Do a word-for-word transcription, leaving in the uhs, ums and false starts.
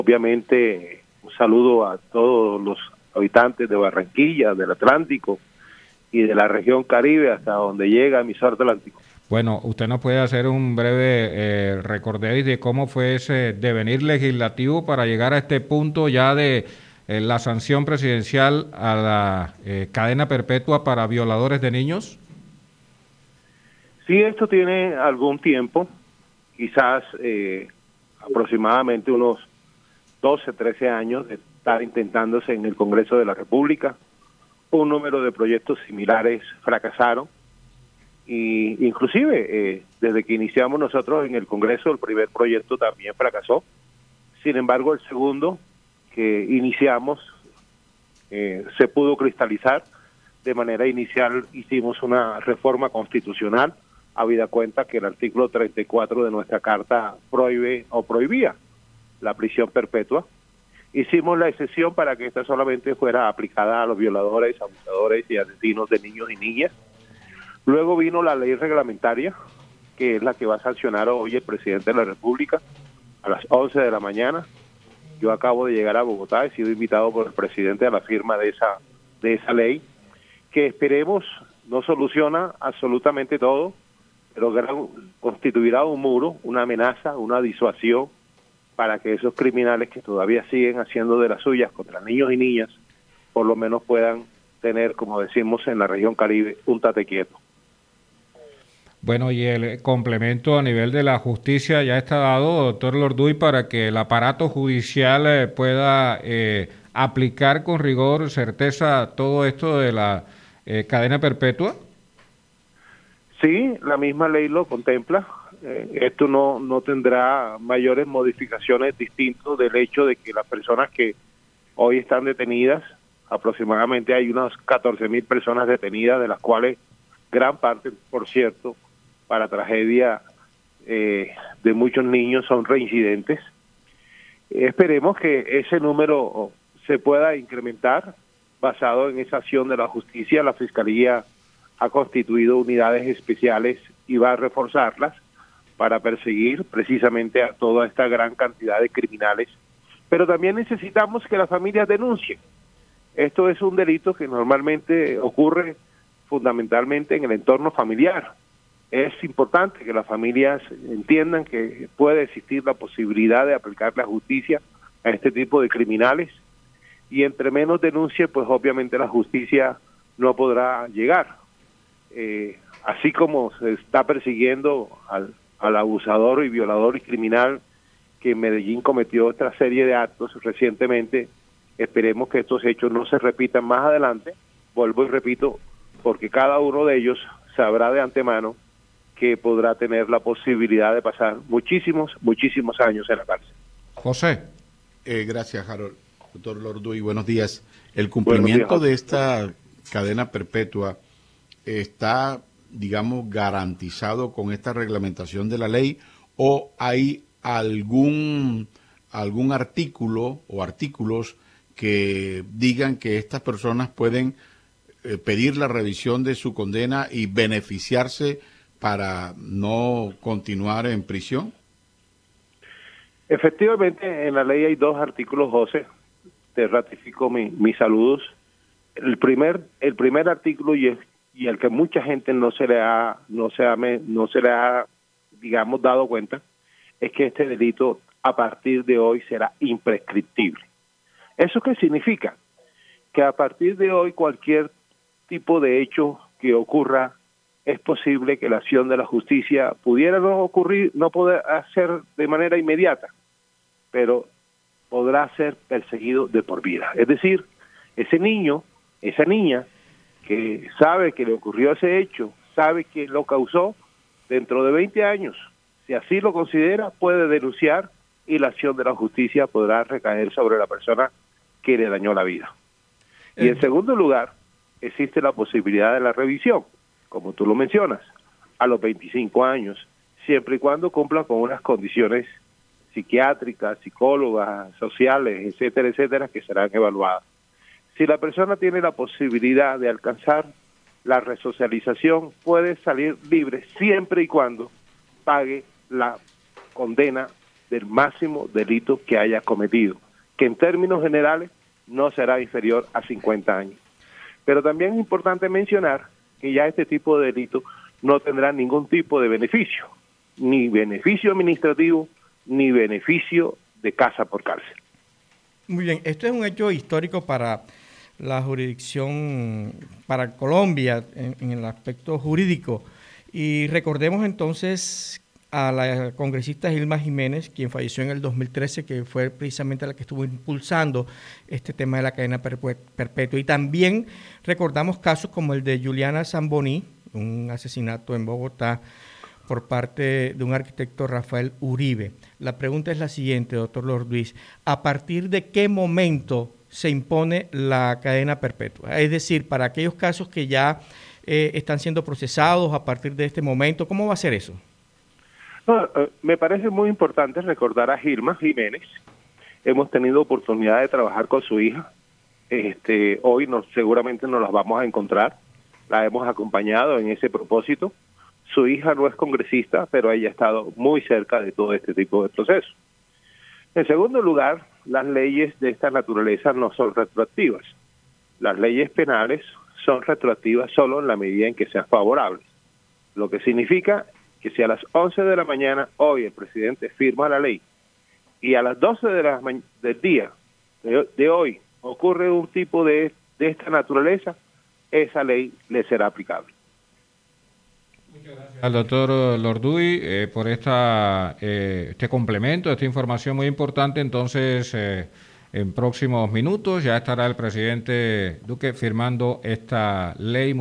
obviamente un saludo a todos los habitantes de Barranquilla, del Atlántico y de la región Caribe hasta donde llega Emisor Atlántico. Bueno, usted nos puede hacer un breve eh, recorderis de cómo fue ese devenir legislativo para llegar a este punto ya de eh, la sanción presidencial a la eh, cadena perpetua para violadores de niños. Sí, esto tiene algún tiempo, quizás eh, aproximadamente unos doce, trece años de estar intentándose en el Congreso de la República. Un número de proyectos similares fracasaron. Y inclusive eh, desde que iniciamos nosotros en el Congreso, el primer proyecto también fracasó. Sin embargo, el segundo que iniciamos eh, se pudo cristalizar. De manera inicial hicimos una reforma constitucional, habida cuenta que el artículo treinta y cuatro de nuestra Carta prohíbe o prohibía la prisión perpetua. Hicimos la excepción para que esta solamente fuera aplicada a los violadores, abusadores y asesinos de niños y niñas. Luego vino la ley reglamentaria, que es la que va a sancionar hoy el presidente de la República a las once de la mañana. Yo acabo de llegar a Bogotá, he sido invitado por el presidente a la firma de esa, de esa ley, que esperemos no soluciona absolutamente todo, pero constituirá un muro, una amenaza, una disuasión para que esos criminales que todavía siguen haciendo de las suyas contra niños y niñas, por lo menos puedan tener, como decimos en la región Caribe, un tate quieto. Bueno, y el complemento a nivel de la justicia ya está dado, doctor Lorduy, para que el aparato judicial eh, pueda eh, aplicar con rigor, certeza, todo esto de la eh, cadena perpetua. Sí, la misma ley lo contempla. Eh, esto no, no tendrá mayores modificaciones distintos del hecho de que las personas que hoy están detenidas, aproximadamente hay unas catorce mil personas detenidas, de las cuales gran parte, por cierto, para tragedia eh, de muchos niños son reincidentes. Esperemos que ese número se pueda incrementar basado en esa acción de la justicia. La Fiscalía ha constituido unidades especiales y va a reforzarlas para perseguir precisamente a toda esta gran cantidad de criminales. Pero también necesitamos que las familias denuncien. Esto es un delito que normalmente ocurre fundamentalmente en el entorno familiar. Es importante que las familias entiendan que puede existir la posibilidad de aplicar la justicia a este tipo de criminales, y entre menos denuncie, pues obviamente la justicia no podrá llegar. Eh, así como se está persiguiendo al, al abusador y violador y criminal que en Medellín cometió esta serie de actos recientemente, esperemos que estos hechos no se repitan más adelante. Vuelvo y repito, porque cada uno de ellos sabrá de antemano que podrá tener la posibilidad de pasar muchísimos, muchísimos años en la cárcel. José. Eh, gracias, Harold. Doctor Lorduy, buenos días. El cumplimiento días, de esta cadena perpetua está, digamos, garantizado con esta reglamentación de la ley, o hay algún, algún artículo o artículos que digan que estas personas pueden eh, pedir la revisión de su condena y beneficiarse para no continuar en prisión? Efectivamente, en la ley hay dos artículos, José. Te ratifico mi, mis saludos. El primer, el primer artículo, y, es, y el que mucha gente no se le ha, no se ha, no se le ha, digamos, dado cuenta, es que este delito a partir de hoy será imprescriptible. ¿Eso qué significa? Que a partir de hoy cualquier tipo de hecho que ocurra, es posible que la acción de la justicia pudiera no ocurrir, no poder hacer de manera inmediata, pero podrá ser perseguido de por vida. Es decir, ese niño, esa niña que sabe que le ocurrió ese hecho, sabe que lo causó, dentro de veinte años, si así lo considera, puede denunciar y la acción de la justicia podrá recaer sobre la persona que le dañó la vida. Y en segundo lugar, existe la posibilidad de la revisión, como tú lo mencionas, a los veinticinco años, siempre y cuando cumpla con unas condiciones psiquiátricas, psicólogas, sociales, etcétera, etcétera, que serán evaluadas. Si la persona tiene la posibilidad de alcanzar la resocialización, puede salir libre siempre y cuando pague la condena del máximo delito que haya cometido, que en términos generales no será inferior a cincuenta años. Pero también es importante mencionar que ya este tipo de delito no tendrá ningún tipo de beneficio, ni beneficio administrativo, ni beneficio de casa por cárcel. Muy bien, esto es un hecho histórico para la jurisdicción, para Colombia en, en el aspecto jurídico. Y recordemos entonces a la congresista Gilma Jiménez, quien falleció en el dos mil trece, que fue precisamente la que estuvo impulsando este tema de la cadena perpetua. Y también recordamos casos como el de Juliana Zamboní, un asesinato en Bogotá por parte de un arquitecto, Rafael Uribe. La pregunta es la siguiente, doctor Lorduis. ¿A partir de qué momento se impone la cadena perpetua? Es decir, para aquellos casos que ya eh, están siendo procesados a partir de este momento, ¿cómo va a ser eso? No, eh, me parece muy importante recordar a Gilma Jiménez. Hemos tenido oportunidad de trabajar con su hija. Este, hoy nos, seguramente nos las vamos a encontrar. La hemos acompañado en ese propósito. Su hija no es congresista, pero ella ha estado muy cerca de todo este tipo de procesos. En segundo lugar, las leyes de esta naturaleza no son retroactivas. Las leyes penales son retroactivas solo en la medida en que sean favorables. Lo que significa que si a las once de la mañana hoy el presidente firma la ley y a las doce de la ma- del día de, de hoy ocurre un tipo de, de esta naturaleza, esa ley le será aplicable. Muchas gracias al doctor Lorduy eh, por esta eh, este complemento, esta información muy importante. Entonces, eh, en próximos minutos ya estará el presidente Duque firmando esta ley. Muy